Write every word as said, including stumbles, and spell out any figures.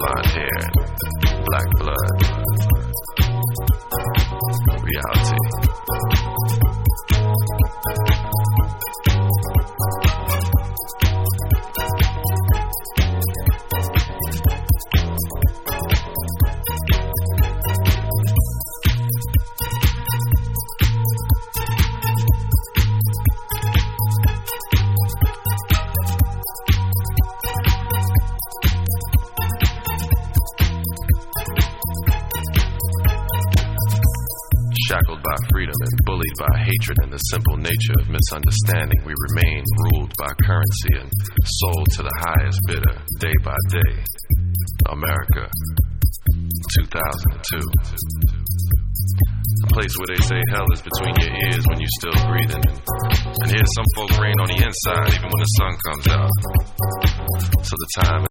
blonde hair, black blood. Reality. Shackled by freedom and bullied by hatred and the simple nature of misunderstanding, we remain ruled by currency and sold to the highest bidder day by day. America, two thousand two. A place where they say hell is between your ears when you're still breathing. And here's some folk rain on the inside even when the sun comes out. So the time